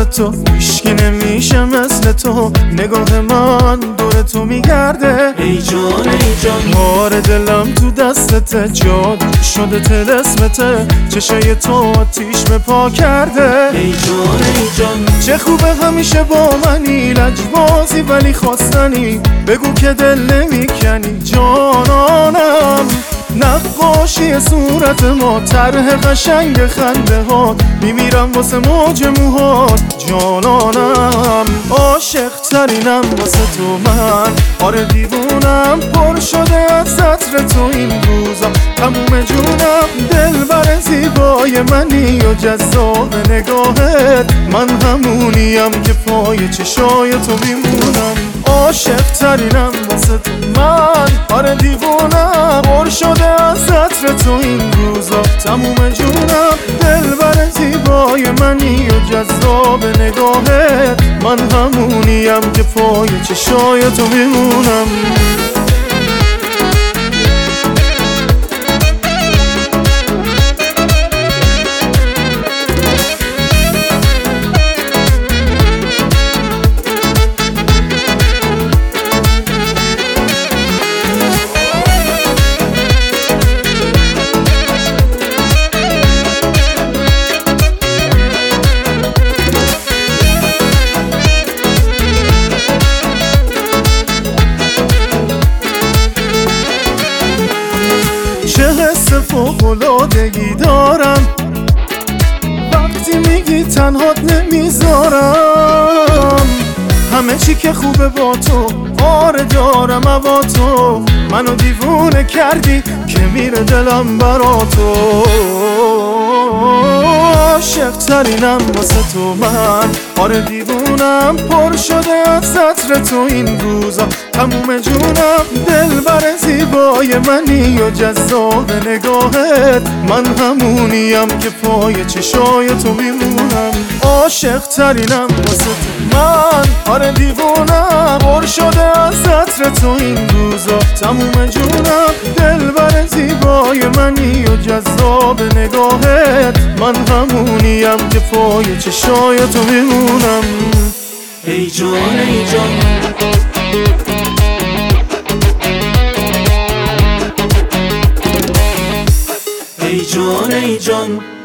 تو هیچکی نمیشه مثل تو، نگاه من دور تو میگرده. ای جان ای جان، مار دلم تو دستته، جاد شده طلسمته، چشای تو آتیش به پا کرده. ای جان ای جان، چه خوبه همیشه با منی، لجبازی ولی خواستنی، بگو که دل نمیکنی جانانم. نقاشی صورت ما، طرح قشنگ خنده ها، میمیرم واسه موج موهات جانانم. عاشق ترینم واسه تو من، آره دیوونم، پر شده از عطر تو این روزا، تموم جونم. دلبر زیبای منی و جذاب نگاهت، من همونیم که پای چشای تو میمونم. عاشق ترینم واسه تو من، آره دیوونم، پر شده از عطر تو این روزا، تموم جونم. دلبر زیبای منی و جذاب نگاهت، من همونیم که پای چشای تو میمونم. چه حس فوق‌العاده‌ای دارم وقتی میگی تنهات نمیذارم. همه چی که خوبه با تو، آره دارم هوا تو، منو دیوونه کردی که میره دلم برا تو. عاشق ترینم واسه تو من، آره دیوونم، پر شده از عطر تو این روزا، تموم جونم. دلبر زیبای منی و جذاب نگاهت، من همونیم که پای چشای تو میمونم. عاشق ترینم واسه تو من، آره دیوونم، پر شده از عطر تو این روزا، تموم جونم. دلبر زیبای منی و جذاب نگاهت، من همونیم که پای چشای تو میمونم. ای جان ای جان، ای جان ای جان.